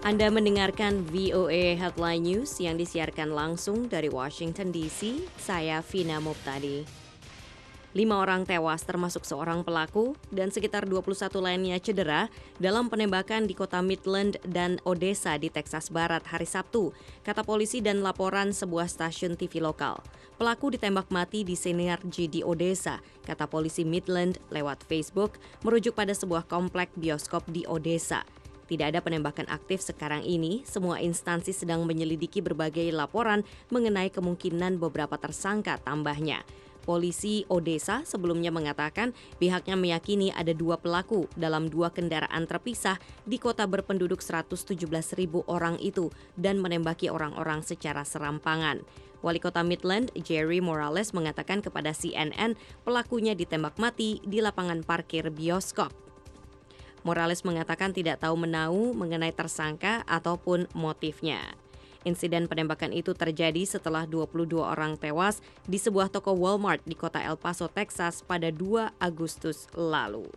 Anda mendengarkan VOA Headline News yang disiarkan langsung dari Washington DC. Saya Vina Moptadi. 5 orang tewas termasuk seorang pelaku dan sekitar 21 lainnya cedera dalam penembakan di kota Midland dan Odessa di Texas Barat hari Sabtu, kata polisi dan laporan sebuah stasiun TV lokal. Pelaku ditembak mati di Synergy di Odessa, kata polisi Midland lewat Facebook, merujuk pada sebuah komplek bioskop di Odessa. Tidak ada penembakan aktif sekarang ini, semua instansi sedang menyelidiki berbagai laporan mengenai kemungkinan beberapa tersangka tambahnya. Polisi Odessa sebelumnya mengatakan pihaknya meyakini ada 2 pelaku dalam 2 kendaraan terpisah di kota berpenduduk 117.000 orang itu dan menembaki orang-orang secara serampangan. Wali kota Midland, Jerry Morales, mengatakan kepada CNN pelakunya ditembak mati di lapangan parkir bioskop. Morales mengatakan tidak tahu menau mengenai tersangka ataupun motifnya. Insiden penembakan itu terjadi setelah 22 orang tewas di sebuah toko Walmart di kota El Paso, Texas pada 2 Agustus lalu.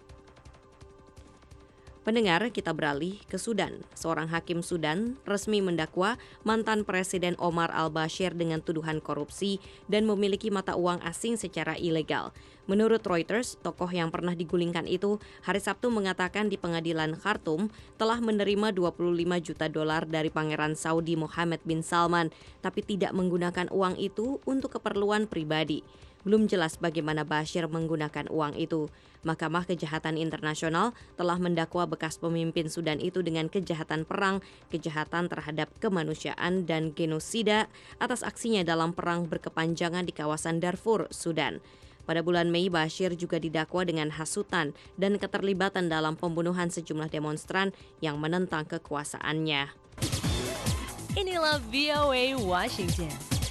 Pendengar, kita beralih ke Sudan. Seorang hakim Sudan resmi mendakwa mantan Presiden Omar al-Bashir dengan tuduhan korupsi dan memiliki mata uang asing secara ilegal. Menurut Reuters, tokoh yang pernah digulingkan itu hari Sabtu mengatakan di pengadilan Khartoum telah menerima 25 juta dolar dari Pangeran Saudi Mohammed bin Salman, tapi tidak menggunakan uang itu untuk keperluan pribadi. Belum jelas bagaimana Bashir menggunakan uang itu. Mahkamah Kejahatan Internasional telah mendakwa bekas pemimpin Sudan itu dengan kejahatan perang, kejahatan terhadap kemanusiaan, dan genosida atas aksinya dalam perang berkepanjangan di kawasan Darfur, Sudan. Pada bulan Mei, Bashir juga didakwa dengan hasutan dan keterlibatan dalam pembunuhan sejumlah demonstran yang menentang kekuasaannya. Inilah VOA Washington.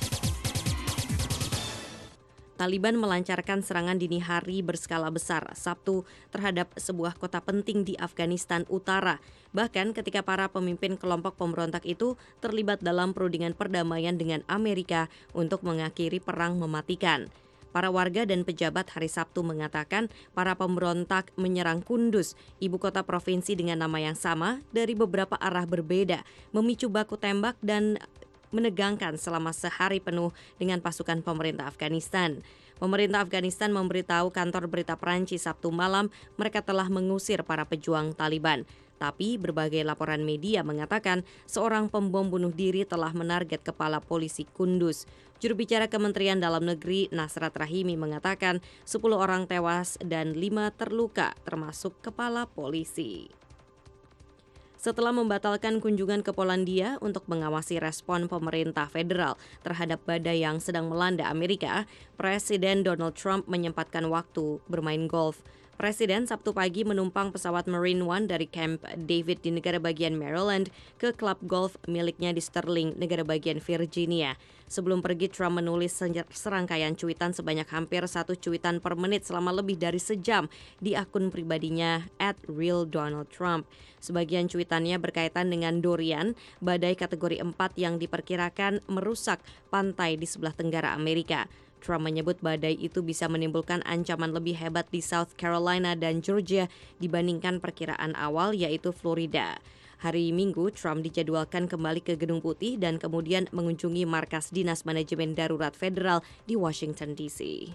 Taliban melancarkan serangan dini hari berskala besar Sabtu terhadap sebuah kota penting di Afghanistan Utara. Bahkan ketika para pemimpin kelompok pemberontak itu terlibat dalam perundingan perdamaian dengan Amerika untuk mengakhiri perang mematikan. Para warga dan pejabat hari Sabtu mengatakan para pemberontak menyerang Kunduz, ibu kota provinsi dengan nama yang sama, dari beberapa arah berbeda, memicu baku tembak dan menegangkan selama sehari penuh dengan pasukan pemerintah Afghanistan. Pemerintah Afghanistan memberitahu kantor berita Perancis Sabtu malam mereka telah mengusir para pejuang Taliban. Tapi berbagai laporan media mengatakan seorang pembom bunuh diri telah menarget kepala polisi Kunduz. Juru bicara Kementerian Dalam Negeri Nasrat Rahimi mengatakan 10 orang tewas dan 5 terluka termasuk kepala polisi. Setelah membatalkan kunjungan ke Polandia untuk mengawasi respon pemerintah federal terhadap badai yang sedang melanda Amerika, Presiden Donald Trump menyempatkan waktu bermain golf. Presiden Sabtu pagi menumpang pesawat Marine One dari Camp David di negara bagian Maryland ke klub golf miliknya di Sterling, negara bagian Virginia. Sebelum pergi, Trump menulis serangkaian cuitan sebanyak hampir 1 cuitan per menit selama lebih dari sejam di akun pribadinya @RealDonaldTrump. Sebagian cuitannya berkaitan dengan Dorian, badai kategori 4 yang diperkirakan merusak pantai di sebelah tenggara Amerika. Trump menyebut badai itu bisa menimbulkan ancaman lebih hebat di South Carolina dan Georgia dibandingkan perkiraan awal, yaitu Florida. Hari Minggu, Trump dijadwalkan kembali ke Gedung Putih dan kemudian mengunjungi markas Dinas Manajemen Darurat Federal di Washington, D.C.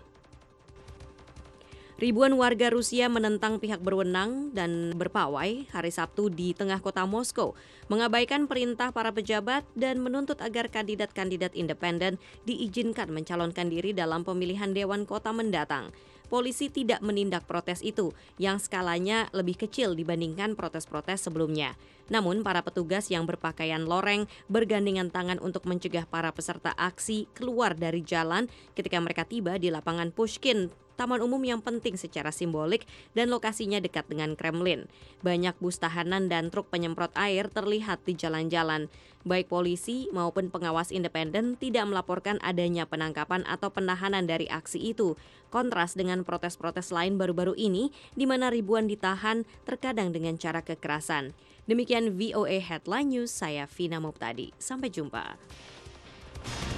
Ribuan warga Rusia menentang pihak berwenang dan berpawai hari Sabtu di tengah kota Moskow, mengabaikan perintah para pejabat dan menuntut agar kandidat-kandidat independen diizinkan mencalonkan diri dalam pemilihan dewan kota mendatang. Polisi tidak menindak protes itu, yang skalanya lebih kecil dibandingkan protes-protes sebelumnya. Namun, para petugas yang berpakaian loreng bergandengan tangan untuk mencegah para peserta aksi keluar dari jalan ketika mereka tiba di lapangan Pushkin, taman umum yang penting secara simbolik dan lokasinya dekat dengan Kremlin. Banyak bus tahanan dan truk penyemprot air terlihat di jalan-jalan. Baik polisi maupun pengawas independen tidak melaporkan adanya penangkapan atau penahanan dari aksi itu. Kontras dengan protes-protes lain baru-baru ini, di mana ribuan ditahan terkadang dengan cara kekerasan. Demikian VOA Headline News, saya Vina Moptadi. Sampai jumpa.